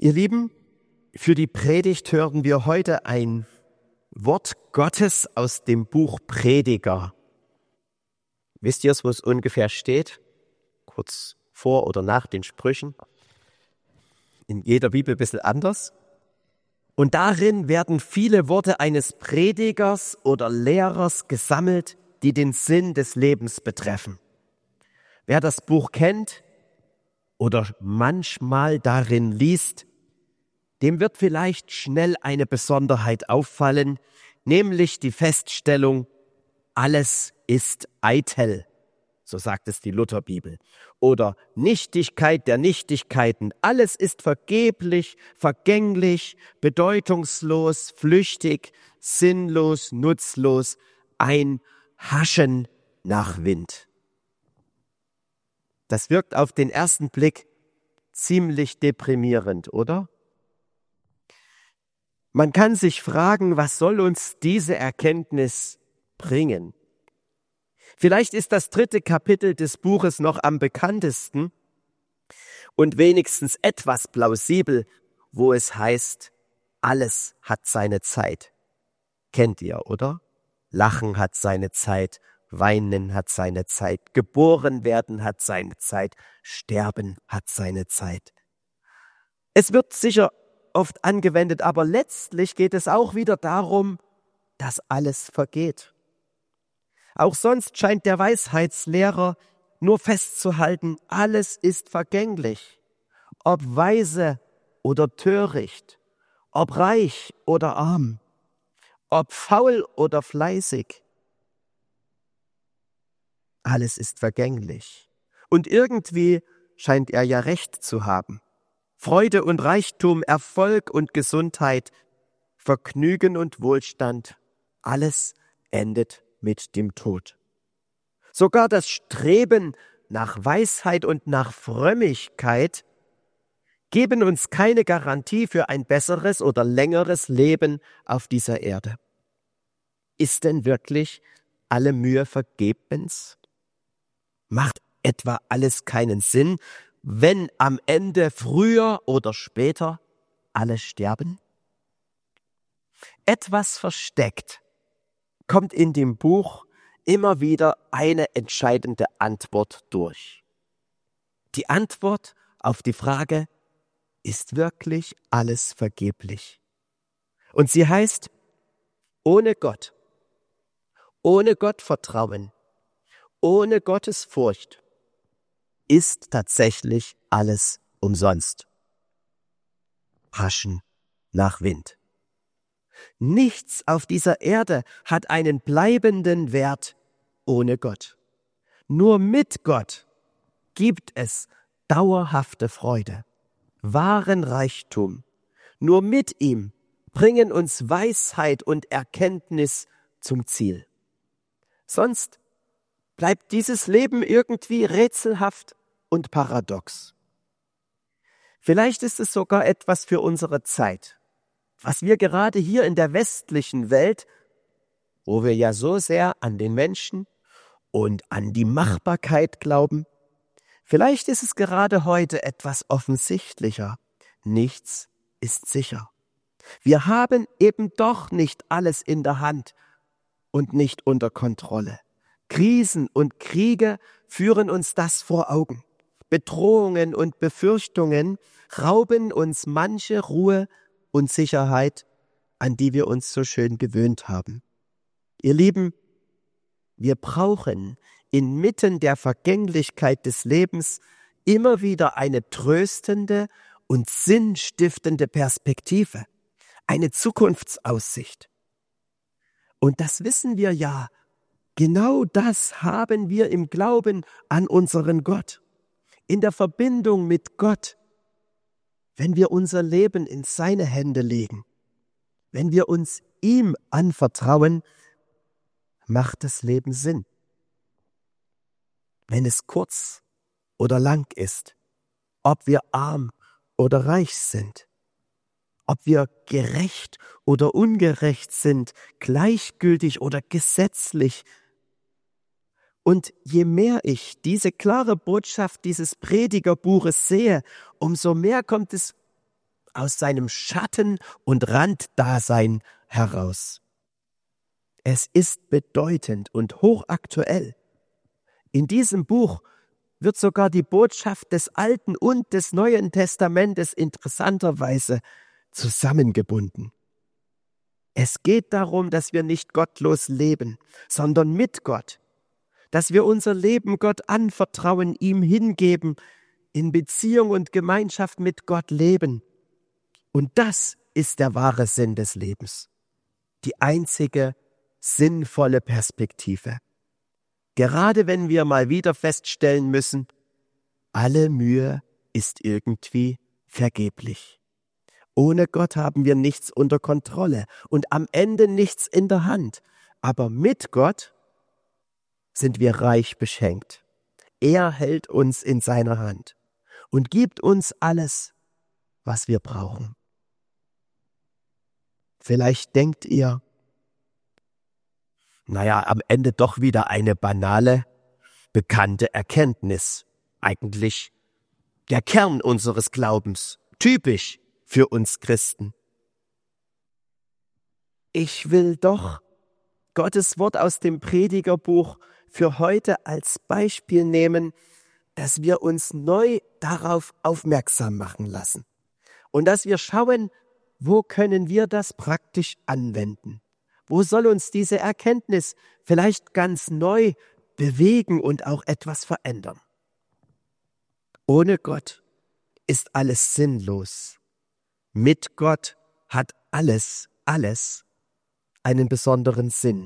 Ihr Lieben, für die Predigt hören wir heute ein Wort Gottes aus dem Buch Prediger. Wisst ihr, wo es ungefähr steht? Kurz vor oder nach den Sprüchen. In jeder Bibel ein bisschen anders. Und darin werden viele Worte eines Predigers oder Lehrers gesammelt, die den Sinn des Lebens betreffen. Wer das Buch kennt oder manchmal darin liest, dem wird vielleicht schnell eine Besonderheit auffallen, nämlich die Feststellung, alles ist eitel, so sagt es die Lutherbibel. Oder Nichtigkeit der Nichtigkeiten, alles ist vergeblich, vergänglich, bedeutungslos, flüchtig, sinnlos, nutzlos, ein Haschen nach Wind. Das wirkt auf den ersten Blick ziemlich deprimierend, oder? Man kann sich fragen, was soll uns diese Erkenntnis bringen? Vielleicht ist das 3. Kapitel des Buches noch am bekanntesten und wenigstens etwas plausibel, wo es heißt, alles hat seine Zeit. Kennt ihr, oder? Lachen hat seine Zeit, weinen hat seine Zeit, geboren werden hat seine Zeit, sterben hat seine Zeit. Es wird sicher oft angewendet, aber letztlich geht es auch wieder darum, dass alles vergeht. Auch sonst scheint der Weisheitslehrer nur festzuhalten, alles ist vergänglich, ob weise oder töricht, ob reich oder arm, ob faul oder fleißig. Alles ist vergänglich. Und irgendwie scheint er ja recht zu haben. Freude und Reichtum, Erfolg und Gesundheit, Vergnügen und Wohlstand, alles endet mit dem Tod. Sogar das Streben nach Weisheit und nach Frömmigkeit geben uns keine Garantie für ein besseres oder längeres Leben auf dieser Erde. Ist denn wirklich alle Mühe vergebens? Macht etwa alles keinen Sinn, wenn am Ende früher oder später alle sterben? Etwas versteckt kommt in dem Buch immer wieder eine entscheidende Antwort durch. Die Antwort auf die Frage, ist wirklich alles vergeblich? Und sie heißt, ohne Gottvertrauen, ohne Gottesfurcht ist tatsächlich alles umsonst. Haschen nach Wind. Nichts auf dieser Erde hat einen bleibenden Wert ohne Gott. Nur mit Gott gibt es dauerhafte Freude, wahren Reichtum. Nur mit ihm bringen uns Weisheit und Erkenntnis zum Ziel. Sonst bleibt dieses Leben irgendwie rätselhaft und paradox. Vielleicht ist es sogar etwas für unsere Zeit, was wir gerade hier in der westlichen Welt, wo wir ja so sehr an den Menschen und an die Machbarkeit glauben, vielleicht ist es gerade heute etwas offensichtlicher. Nichts ist sicher. Wir haben eben doch nicht alles in der Hand und nicht unter Kontrolle. Krisen und Kriege führen uns das vor Augen. Bedrohungen und Befürchtungen rauben uns manche Ruhe und Sicherheit, an die wir uns so schön gewöhnt haben. Ihr Lieben, wir brauchen inmitten der Vergänglichkeit des Lebens immer wieder eine tröstende und sinnstiftende Perspektive, eine Zukunftsaussicht. Und das wissen wir ja. Genau das haben wir im Glauben an unseren Gott, in der Verbindung mit Gott, wenn wir unser Leben in seine Hände legen, wenn wir uns ihm anvertrauen, macht das Leben Sinn. Wenn es kurz oder lang ist, ob wir arm oder reich sind, ob wir gerecht oder ungerecht sind, gleichgültig oder gesetzlich. Und je mehr ich diese klare Botschaft dieses Predigerbuches sehe, umso mehr kommt es aus seinem Schatten- und Randdasein heraus. Es ist bedeutend und hochaktuell. In diesem Buch wird sogar die Botschaft des Alten und des Neuen Testamentes interessanterweise zusammengebunden. Es geht darum, dass wir nicht gottlos leben, sondern mit Gott, dass wir unser Leben Gott anvertrauen, ihm hingeben, in Beziehung und Gemeinschaft mit Gott leben. Und das ist der wahre Sinn des Lebens, die einzige sinnvolle Perspektive. Gerade wenn wir mal wieder feststellen müssen, alle Mühe ist irgendwie vergeblich. Ohne Gott haben wir nichts unter Kontrolle und am Ende nichts in der Hand. Aber mit Gott sind wir reich beschenkt. Er hält uns in seiner Hand und gibt uns alles, was wir brauchen. Vielleicht denkt ihr, am Ende doch wieder eine banale, bekannte Erkenntnis. Eigentlich der Kern unseres Glaubens, typisch für uns Christen. Ich will doch Gottes Wort aus dem Predigerbuch für heute als Beispiel nehmen, dass wir uns neu darauf aufmerksam machen lassen und dass wir schauen, wo können wir das praktisch anwenden? Wo soll uns diese Erkenntnis vielleicht ganz neu bewegen und auch etwas verändern? Ohne Gott ist alles sinnlos. Mit Gott hat alles einen besonderen Sinn.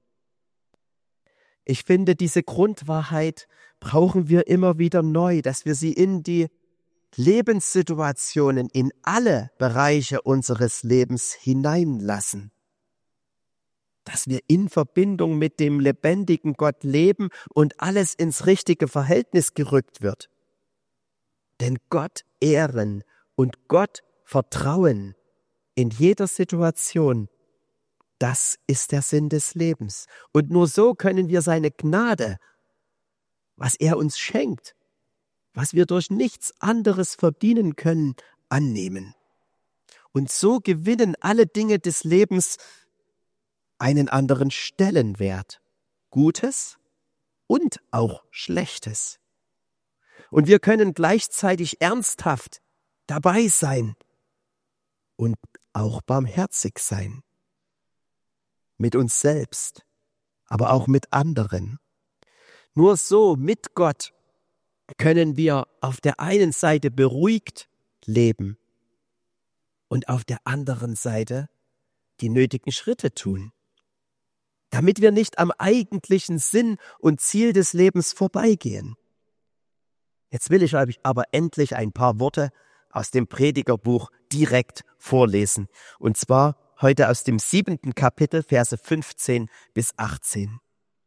Ich finde, diese Grundwahrheit brauchen wir immer wieder neu, dass wir sie in die Lebenssituationen, in alle Bereiche unseres Lebens hineinlassen. Dass wir in Verbindung mit dem lebendigen Gott leben und alles ins richtige Verhältnis gerückt wird. Denn Gott ehren und Gott vertrauen in jeder Situation, das ist der Sinn des Lebens. Und nur so können wir seine Gnade, was er uns schenkt, was wir durch nichts anderes verdienen können, annehmen. Und so gewinnen alle Dinge des Lebens einen anderen Stellenwert, Gutes und auch Schlechtes. Und wir können gleichzeitig ernsthaft dabei sein und auch barmherzig sein. Mit uns selbst, aber auch mit anderen. Nur so mit Gott können wir auf der einen Seite beruhigt leben und auf der anderen Seite die nötigen Schritte tun, damit wir nicht am eigentlichen Sinn und Ziel des Lebens vorbeigehen. Jetzt will ich euch aber endlich ein paar Worte aus dem Predigerbuch direkt vorlesen. Und zwar heute aus dem 7. Kapitel, Verse 15 bis 18.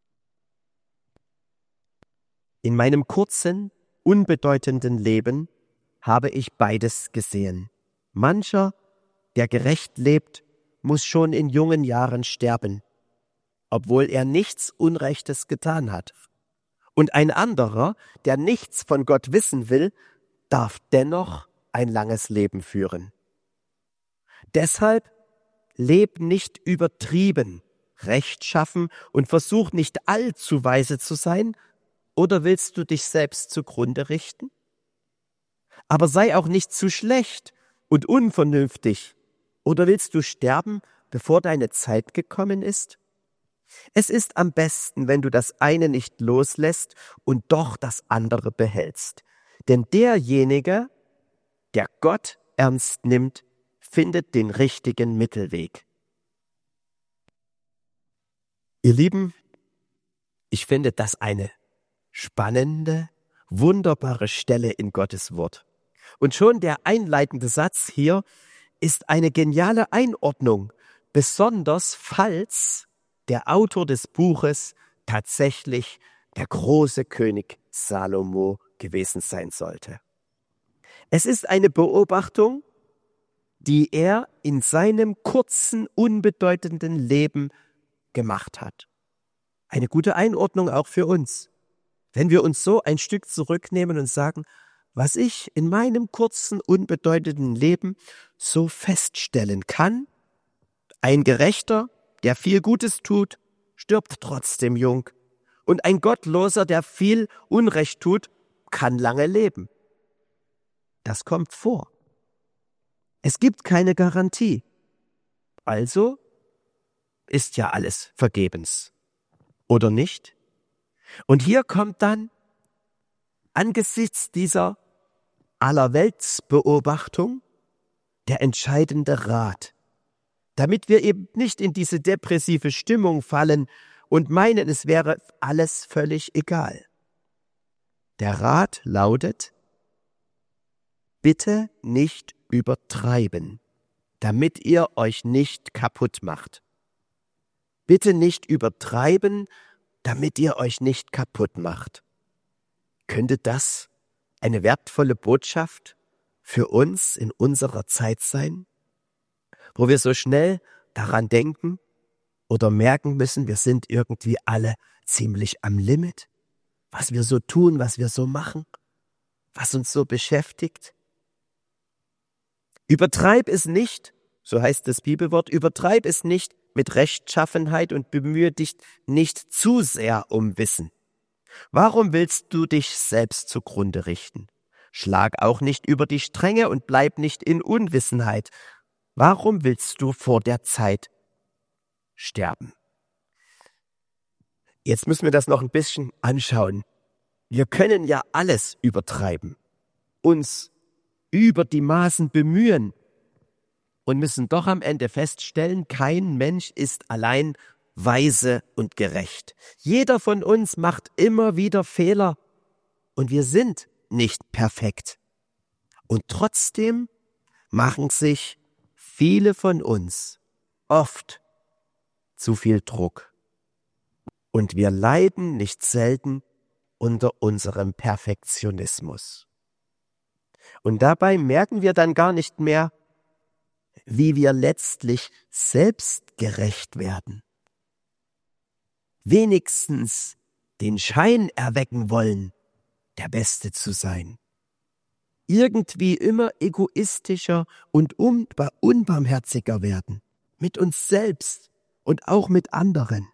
In meinem kurzen, unbedeutenden Leben habe ich beides gesehen. Mancher, der gerecht lebt, muss schon in jungen Jahren sterben, obwohl er nichts Unrechtes getan hat. Und ein anderer, der nichts von Gott wissen will, darf dennoch ein langes Leben führen. Deshalb leb nicht übertrieben, rechtschaffen und versuch nicht allzu weise zu sein, oder willst du dich selbst zugrunde richten? Aber sei auch nicht zu schlecht und unvernünftig, oder willst du sterben, bevor deine Zeit gekommen ist? Es ist am besten, wenn du das eine nicht loslässt und doch das andere behältst. Denn derjenige, der Gott ernst nimmt, findet den richtigen Mittelweg. Ihr Lieben, ich finde das eine spannende, wunderbare Stelle in Gottes Wort. Und schon der einleitende Satz hier ist eine geniale Einordnung, besonders falls der Autor des Buches tatsächlich der große König Salomo gewesen sein sollte. Es ist eine Beobachtung, die er in seinem kurzen, unbedeutenden Leben gemacht hat. Eine gute Einordnung auch für uns. Wenn wir uns so ein Stück zurücknehmen und sagen, was ich in meinem kurzen, unbedeutenden Leben so feststellen kann, ein Gerechter, der viel Gutes tut, stirbt trotzdem jung. Und ein Gottloser, der viel Unrecht tut, kann lange leben. Das kommt vor. Es gibt keine Garantie. Also ist ja alles vergebens. Oder nicht? Und hier kommt dann angesichts dieser Allerweltsbeobachtung der entscheidende Rat, damit wir eben nicht in diese depressive Stimmung fallen und meinen, es wäre alles völlig egal. Der Rat lautet: Bitte nicht übertreiben, damit ihr euch nicht kaputt macht. Bitte nicht übertreiben, damit ihr euch nicht kaputt macht. Könnte das eine wertvolle Botschaft für uns in unserer Zeit sein, wo wir so schnell daran denken oder merken müssen, wir sind irgendwie alle ziemlich am Limit, was wir so tun, was wir so machen, was uns so beschäftigt? Übertreib es nicht, so heißt das Bibelwort, übertreib es nicht mit Rechtschaffenheit und bemühe dich nicht zu sehr um Wissen. Warum willst du dich selbst zugrunde richten? Schlag auch nicht über die Stränge und bleib nicht in Unwissenheit. Warum willst du vor der Zeit sterben? Jetzt müssen wir das noch ein bisschen anschauen. Wir können ja alles übertreiben, uns über die Maßen bemühen und müssen doch am Ende feststellen, kein Mensch ist allein weise und gerecht. Jeder von uns macht immer wieder Fehler und wir sind nicht perfekt. Und trotzdem machen sich viele von uns oft zu viel Druck. Und wir leiden nicht selten unter unserem Perfektionismus. Und dabei merken wir dann gar nicht mehr, wie wir letztlich selbstgerecht werden. Wenigstens den Schein erwecken wollen, der Beste zu sein. Irgendwie immer egoistischer und unbarmherziger werden. Mit uns selbst und auch mit anderen.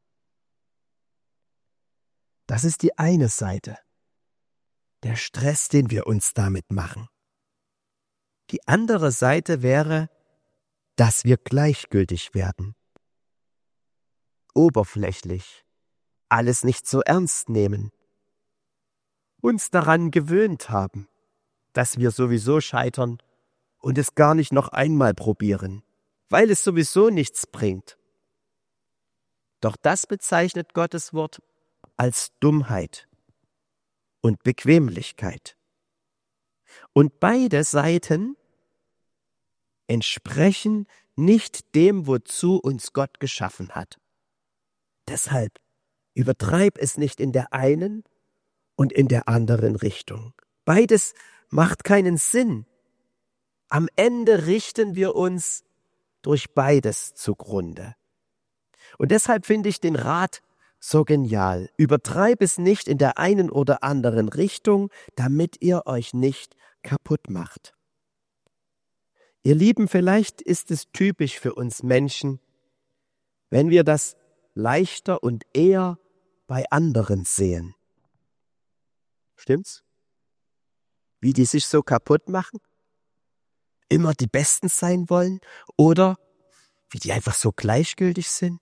Das ist die eine Seite. Der Stress, den wir uns damit machen. Die andere Seite wäre, dass wir gleichgültig werden. Oberflächlich. Alles nicht so ernst nehmen. Uns daran gewöhnt haben, dass wir sowieso scheitern und es gar nicht noch einmal probieren, weil es sowieso nichts bringt. Doch das bezeichnet Gottes Wort als Dummheit und Bequemlichkeit. Und beide Seiten entsprechen nicht dem, wozu uns Gott geschaffen hat. Deshalb übertreib es nicht in der einen und in der anderen Richtung. Beides macht keinen Sinn. Am Ende richten wir uns durch beides zugrunde. Und deshalb finde ich den Rat so genial. Übertreib es nicht in der einen oder anderen Richtung, damit ihr euch nicht kaputt macht. Ihr Lieben, vielleicht ist es typisch für uns Menschen, wenn wir das leichter und eher bei anderen sehen. Stimmt's? Wie die sich so kaputt machen? Immer die Besten sein wollen? Oder wie die einfach so gleichgültig sind?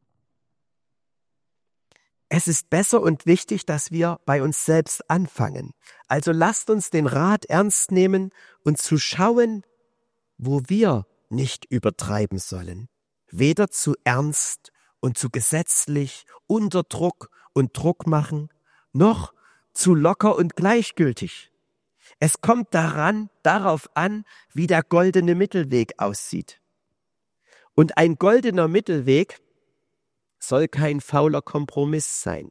Es ist besser und wichtig, dass wir bei uns selbst anfangen. Also lasst uns den Rat ernst nehmen und zu schauen, wo wir nicht übertreiben sollen. Weder zu ernst und zu gesetzlich, unter Druck und Druck machen, noch zu locker und gleichgültig. Es kommt darauf an, wie der goldene Mittelweg aussieht. Und ein goldener Mittelweg soll kein fauler Kompromiss sein.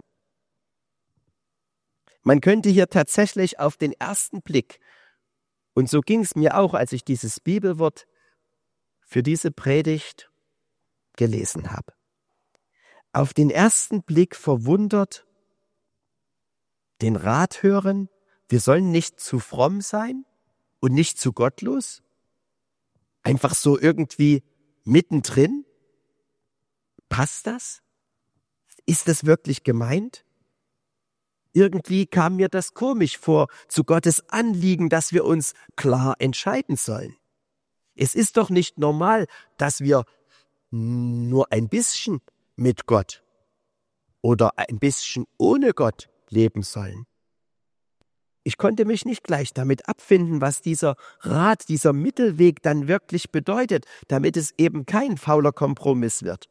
Man könnte hier tatsächlich auf den ersten Blick, und so ging es mir auch, als ich dieses Bibelwort für diese Predigt gelesen habe, auf den ersten Blick verwundert den Rat hören, wir sollen nicht zu fromm sein und nicht zu gottlos. Einfach so irgendwie mittendrin? Passt das? Ist das wirklich gemeint? Irgendwie kam mir das komisch vor, zu Gottes Anliegen, dass wir uns klar entscheiden sollen. Es ist doch nicht normal, dass wir nur ein bisschen mit Gott oder ein bisschen ohne Gott leben sollen. Ich konnte mich nicht gleich damit abfinden, was dieser Rat, dieser Mittelweg dann wirklich bedeutet, damit es eben kein fauler Kompromiss wird.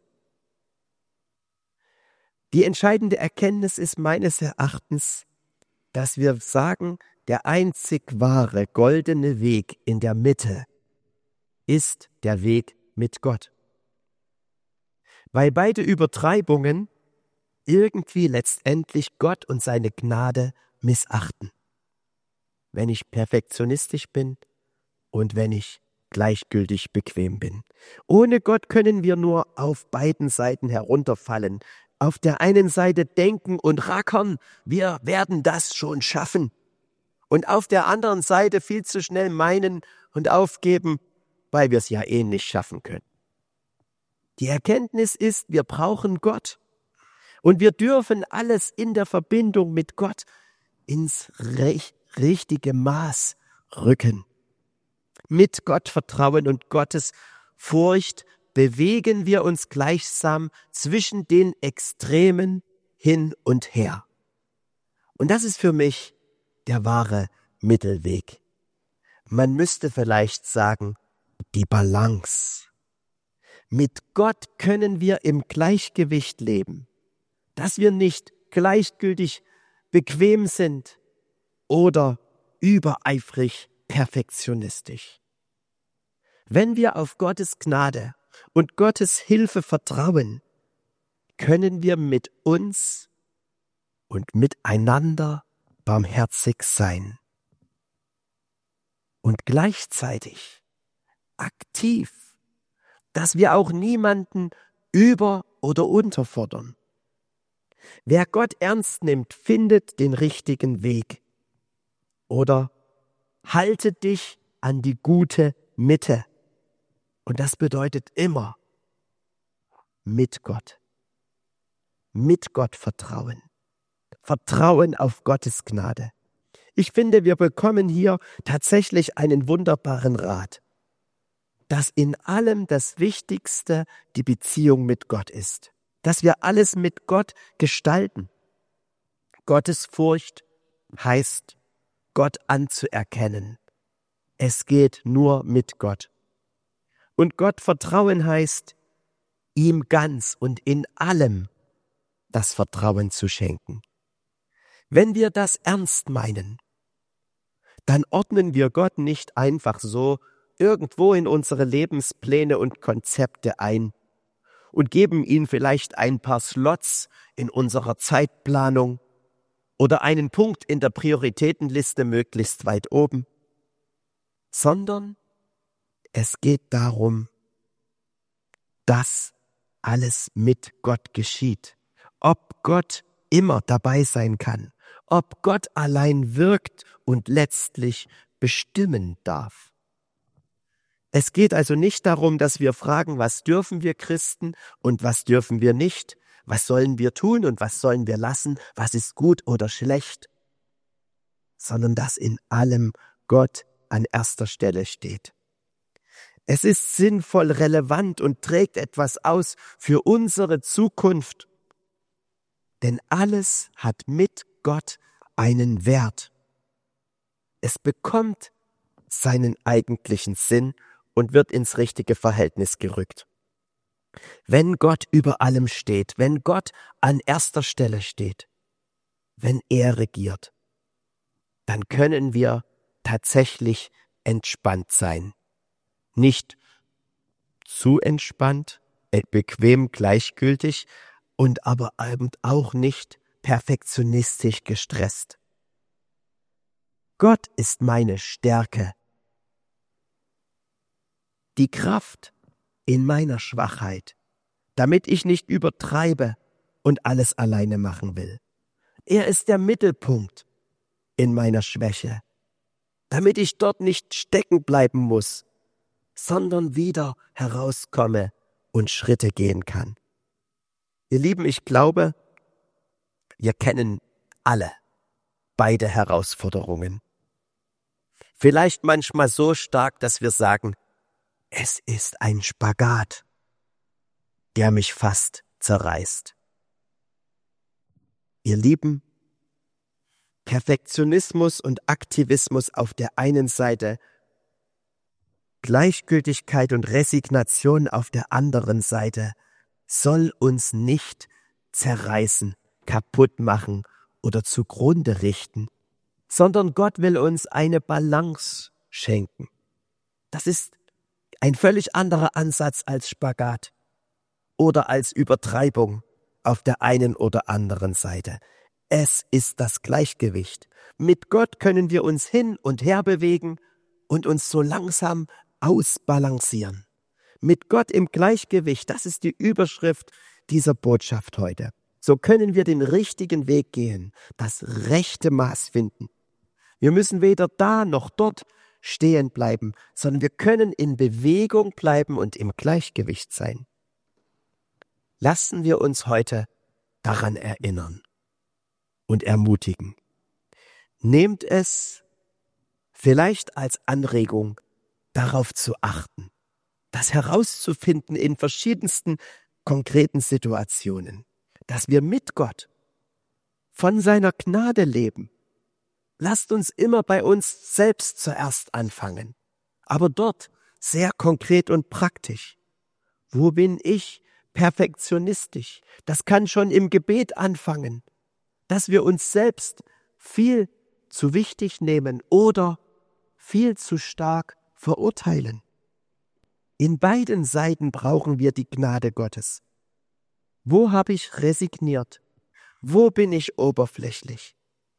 Die entscheidende Erkenntnis ist meines Erachtens, dass wir sagen, der einzig wahre goldene Weg in der Mitte ist der Weg mit Gott. Weil beide Übertreibungen irgendwie letztendlich Gott und seine Gnade missachten. Wenn ich perfektionistisch bin und wenn ich gleichgültig bequem bin. Ohne Gott können wir nur auf beiden Seiten herunterfallen. Auf der einen Seite denken und rackern, wir werden das schon schaffen. Und auf der anderen Seite viel zu schnell meinen und aufgeben, weil wir es ja eh nicht schaffen können. Die Erkenntnis ist, wir brauchen Gott. Und wir dürfen alles in der Verbindung mit Gott ins richtige Maß rücken. Mit Gott Vertrauen und Gottes Furcht bewegen wir uns gleichsam zwischen den Extremen hin und her. Und das ist für mich der wahre Mittelweg. Man müsste vielleicht sagen, die Balance. Mit Gott können wir im Gleichgewicht leben, dass wir nicht gleichgültig bequem sind oder übereifrig perfektionistisch. Wenn wir auf Gottes Gnade und Gottes Hilfe vertrauen, können wir mit uns und miteinander barmherzig sein und gleichzeitig aktiv, dass wir auch niemanden über- oder unterfordern. Wer Gott ernst nimmt, findet den richtigen Weg. Oder halte dich an die gute Mitte. Und das bedeutet immer mit Gott. Mit Gott vertrauen. Vertrauen auf Gottes Gnade. Ich finde, wir bekommen hier tatsächlich einen wunderbaren Rat, dass in allem das Wichtigste die Beziehung mit Gott ist. Dass wir alles mit Gott gestalten. Gottes Furcht heißt, Gott anzuerkennen. Es geht nur mit Gott. Und Gott vertrauen heißt, ihm ganz und in allem das Vertrauen zu schenken. Wenn wir das ernst meinen, dann ordnen wir Gott nicht einfach so irgendwo in unsere Lebenspläne und Konzepte ein und geben ihm vielleicht ein paar Slots in unserer Zeitplanung oder einen Punkt in der Prioritätenliste möglichst weit oben, sondern es geht darum, dass alles mit Gott geschieht. Ob Gott immer dabei sein kann, ob Gott allein wirkt und letztlich bestimmen darf. Es geht also nicht darum, dass wir fragen, was dürfen wir Christen und was dürfen wir nicht, was sollen wir tun und was sollen wir lassen, was ist gut oder schlecht, sondern dass in allem Gott an erster Stelle steht. Es ist sinnvoll, relevant und trägt etwas aus für unsere Zukunft, denn alles hat mit Gott einen Wert. Es bekommt seinen eigentlichen Sinn und wird ins richtige Verhältnis gerückt. Wenn Gott über allem steht, wenn Gott an erster Stelle steht, wenn er regiert, dann können wir tatsächlich entspannt sein. Nicht zu entspannt, bequem, gleichgültig und aber auch nicht perfektionistisch gestresst. Gott ist meine Stärke. Die Kraft in meiner Schwachheit, damit ich nicht übertreibe und alles alleine machen will. Er ist der Mittelpunkt in meiner Schwäche, damit ich dort nicht stecken bleiben muss sondern wieder herauskomme und Schritte gehen kann. Ihr Lieben, ich glaube, wir kennen alle beide Herausforderungen. Vielleicht manchmal so stark, dass wir sagen, es ist ein Spagat, der mich fast zerreißt. Ihr Lieben, Perfektionismus und Aktivismus auf der einen Seite, Gleichgültigkeit und Resignation auf der anderen Seite soll uns nicht zerreißen, kaputt machen oder zugrunde richten, sondern Gott will uns eine Balance schenken. Das ist ein völlig anderer Ansatz als Spagat oder als Übertreibung auf der einen oder anderen Seite. Es ist das Gleichgewicht. Mit Gott können wir uns hin und her bewegen und uns so langsam ausbalancieren. Mit Gott im Gleichgewicht, das ist die Überschrift dieser Botschaft heute. So können wir den richtigen Weg gehen, das rechte Maß finden. Wir müssen weder da noch dort stehen bleiben, sondern wir können in Bewegung bleiben und im Gleichgewicht sein. Lassen wir uns heute daran erinnern und ermutigen. Nehmt es vielleicht als Anregung, darauf zu achten, das herauszufinden in verschiedensten konkreten Situationen, dass wir mit Gott von seiner Gnade leben. Lasst uns immer bei uns selbst zuerst anfangen, aber dort sehr konkret und praktisch. Wo bin ich perfektionistisch? Das kann schon im Gebet anfangen, dass wir uns selbst viel zu wichtig nehmen oder viel zu stark verurteilen. In beiden Seiten brauchen wir die Gnade Gottes. Wo habe ich resigniert? Wo bin ich oberflächlich?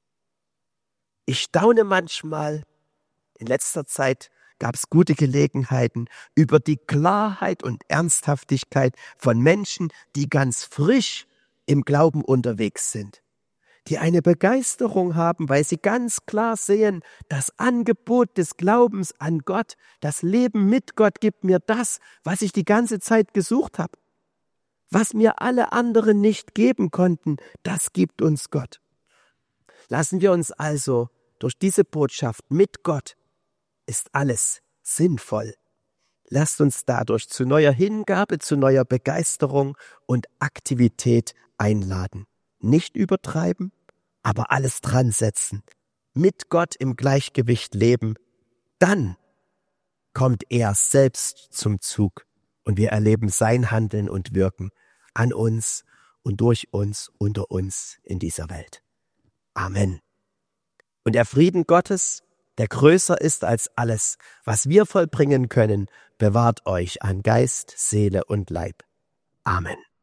Ich staune manchmal, in letzter Zeit gab es gute Gelegenheiten, über die Klarheit und Ernsthaftigkeit von Menschen, die ganz frisch im Glauben unterwegs sind, die eine Begeisterung haben, weil sie ganz klar sehen, das Angebot des Glaubens an Gott, das Leben mit Gott gibt mir das, was ich die ganze Zeit gesucht habe. Was mir alle anderen nicht geben konnten, das gibt uns Gott. Lassen wir uns also durch diese Botschaft mit Gott ist alles sinnvoll. Lasst uns dadurch zu neuer Hingabe, zu neuer Begeisterung und Aktivität einladen. Nicht übertreiben, aber alles dran setzen. Mit Gott im Gleichgewicht leben. Dann kommt er selbst zum Zug und wir erleben sein Handeln und Wirken an uns und durch uns, unter uns in dieser Welt. Amen. Und der Frieden Gottes, der größer ist als alles, was wir vollbringen können, bewahrt euch an Geist, Seele und Leib. Amen.